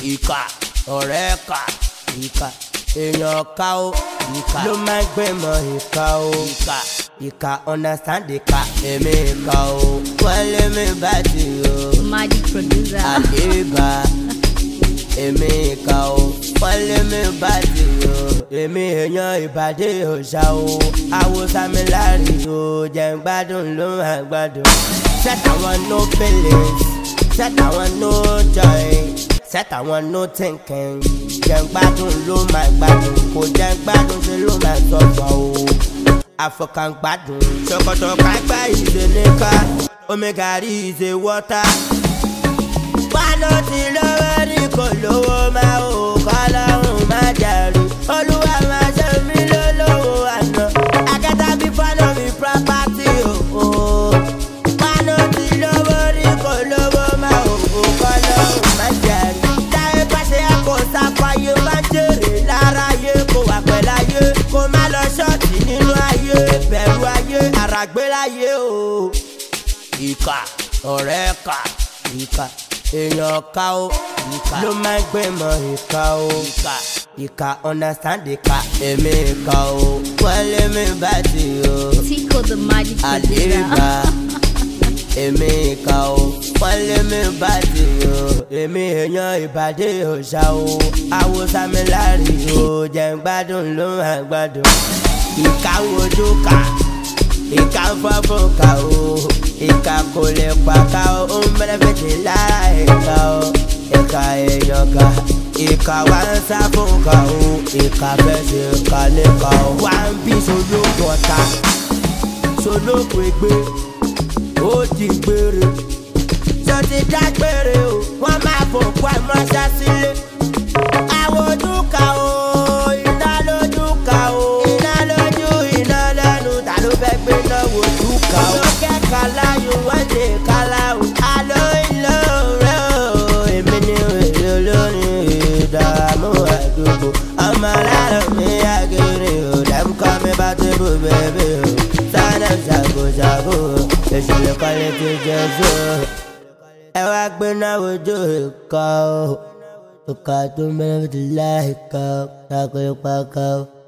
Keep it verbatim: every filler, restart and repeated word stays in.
ìkà ọ̀rẹ́ kà ìkà èèyàn ká o ìkà ló máa ń gbẹ̀mọ̀ ìkà o ìkà ìkà understand ìkà èmi ìkà o wọ́n lé mi bá ti o Magic producer àdébà èmi ìkà o wọ́n lé mi bá ti o èmi èèyàn ìbàdí òòṣà o àwòsàn mi láàrin o jẹ́ ń gbádùn ló máa gbádùn set àwọn no feelings set àwọn no joy set àwọn no thinking jẹ́ ń gbádùn ló máa gbádùn kò jẹ́ ń gbádùn ṣe ló máa sọ̀gbọ̀ o àfọkàn gbádùn ṣòkòtò kágbá ìṣe níkà omi gàrí ìṣe wọ́tà pánà tí lọ́wọ́ ní kò lówó máa ò kọ́ lọ́rùn máa jẹ̀rù olúwa máa ṣe mí lólówó àná akẹ́tà bí fánà mi property o pánà tí lọ́wọ́ ní kò lówó máa ò kọ́ lọ́rùn máa jẹ̀rù táyé pàṣẹ kò sáfàyè máa jèrè lára ayé kò wà pẹ̀lú ayé kò má lọ ṣọ́ọ̀tì nínú ayé bẹ̀rù ayé àràgbé láyé o ìkà ọ̀rẹ́ kà ìkà èèyàn ká o ìkà ló máa ń gbẹ̀mọ̀ ìkà o ìkà ìkà understand ìkà èmi ìkà o wọ́n lé mi bá ti o Tico the Magic àdébà producer èmi ìkà o wọ́n lé mi bá ti o èmi èèyàn ìbàdí òòṣà o àwòsàn mi láàrin o jẹ́ ń gbádùn ló máa gbádùn ìkà wojú kà ìkà ń fọ́ fún kà o ìkà kò lè pa ká o ó ń bẹ̀rẹ̀ fèjì lára ìkà o ìkà èèyàn ká ìkà wá ń sá fún ká o ìkà fẹ́ ṣe ká lè ká o wá ń bí solókun ọ̀tá solókun ègbé ó di gbére tó ti dágbére o wọ́n máa fòkú àmọ́ṣá sílé àwọn ojú ká o iná lójú ká o iná lójú iná lẹ́nu ta ló fẹ́ gbé náà wojú ká o lókè kálá yóò wọ́n ṣe kálá o àlọ́ ìlọ rẹ̀ o èmi ni èrè olórin ìdààmú àdúgbò ọmọ aláàrọ̀ mi àgẹ̀rẹ̀ o dẹ́mukọ́ mi bá tébù bẹ́ẹ̀bẹ́ o sáná ṣàgòṣàgò ìṣẹ̀lẹ̀ kọ́lé ti jẹ́ so ẹ wá gbé náà wojú ìkọ́ o ìkà tó mẹ́rin ti láìka o ṣàkóso pa ká o.